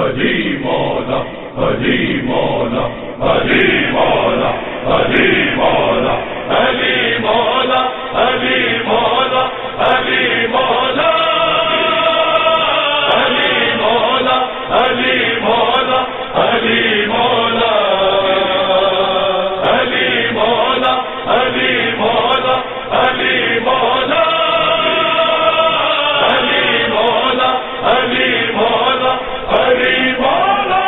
علی مولا علی مولا علی مولا علی مولا علی مولا علی مولا علی مولا علی مولا علی مولا علی مولا علی مولا علی مولا علی مولا علی مولا علی مولا علی مولا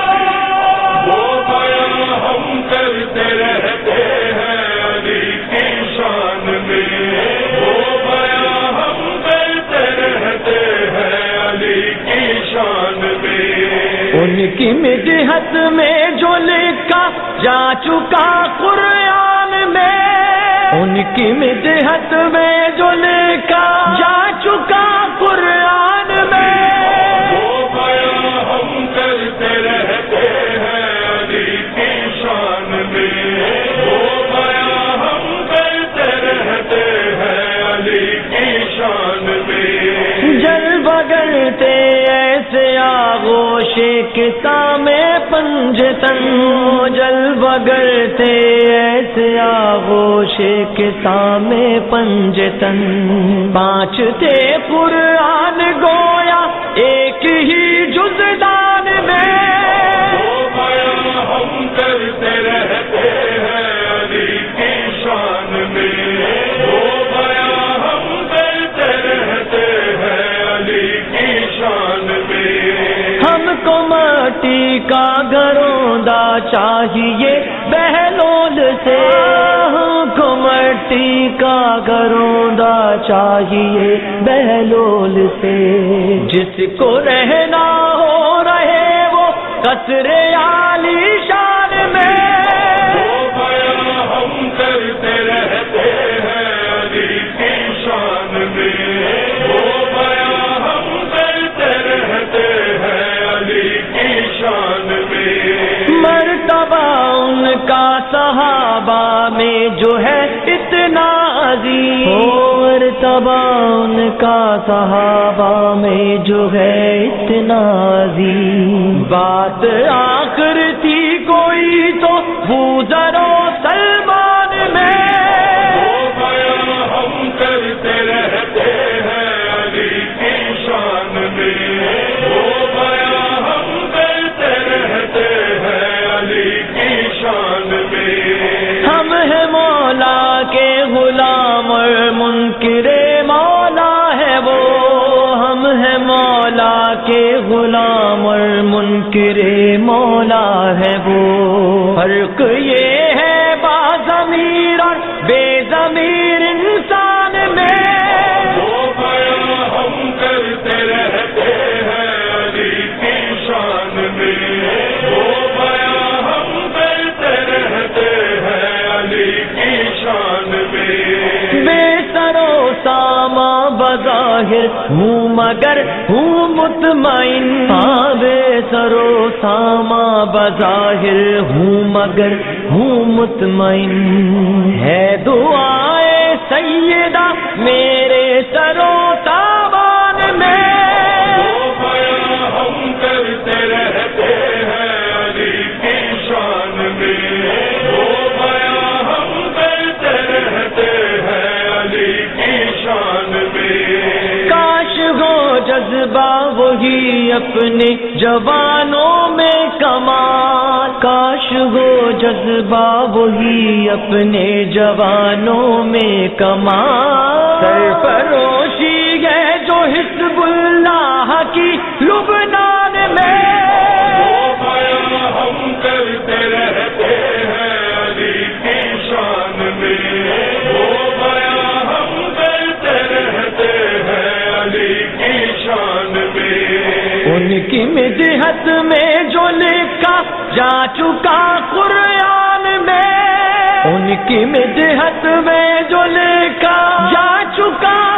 وہ بیان ہم کرتے رہتے ہیں علی کی شان میں وہ بیان ہم کرتے رہتے ہیں علی کی شان میں ان کی مدحت میں جو لکھا جا چکا قرآن میں ان کی مدحت میں جو لکھا جا چکا قرآن میں وہ بیان ہم کرتے رہتے ہیں علی کی شان میں وہ بیان ہم کرتے رہتے ہیں علی کی شان میں جل بگلتے ایسے آغوش کے سامے پنجتن جل بگلتے ایسے آغوش کے سامے پنجتن پانچ تھے قرآن گویا ایک ہی جزدان میں وہ بیان ہم کرتے رہتے ہیں علی کی شان میں وہ بیان ہم کرتے رہتے ہیں علی کی شان میں ہم کو مٹی کا گھروندا چاہیے بہلول سے ہم کو مٹی کا گھروندا چاہیے بہلول سے جس کو رہنا ہو رہے وہ قصر عالی شان میں وہ بیان ہم کرتے رہتے ہیں علی کی شان میں وہ بیان ہم کرتے رہتے ہیں علی کی شان میں مرتبہ ان کا صحابہ میں جو ہے اتنا عظیم مرتبہ ان کا صحابہ میں جو ہے اتنا عظیم بات آخر تھی کوئی تو وہ ذرا سلمان میں وہ بیان ہم کرتے رہتے ہیں علی کی شان میں وہ بیان ہم کرتے رہتے ہیں علی کی شان میں ہم ہیں مولا کے غلام اور منکر مولا ہے وہ ہم ہیں مولا کے غلام اور منکر مولا ہے وہ فرق یہ ہے باضمیر اور بے ضمیر انسان میں وہ بیان ہم کرتے رہتے ہیں علی کی شان میں وہ بیان ہم کرتے رہتے ہیں علی کی شان میں بے سر و ساما بظاہر ہوں مگر ہوں مطمئن بے سر و ساما بظاہر ہوں مگر ہوں مطمئن ہے دعائے سیدہ میرے سر و سامان میں وہ بیان ہم کرتے رہتے ہیں علی کی شان میں وہ بیان ہم کرتے رہتے ہیں علی کی شان میں کاش ہو جذبہ وہی اپنے جوانوں میں کمال کاش ہو جذبہ وہی اپنے جوانوں میں کمال سرفروشی ہے جو حزب اللہ کی لبنان میں وہ بیان ہم کرتے رہتے ہیں علی کی شان میں وہ بیان ہم کرتے رہتے ہیں علی کی شان میں ان کی مدحت میں جو لکھا جا چکا قرآن میں ان کی مدحت میں جو لکھا جا چکا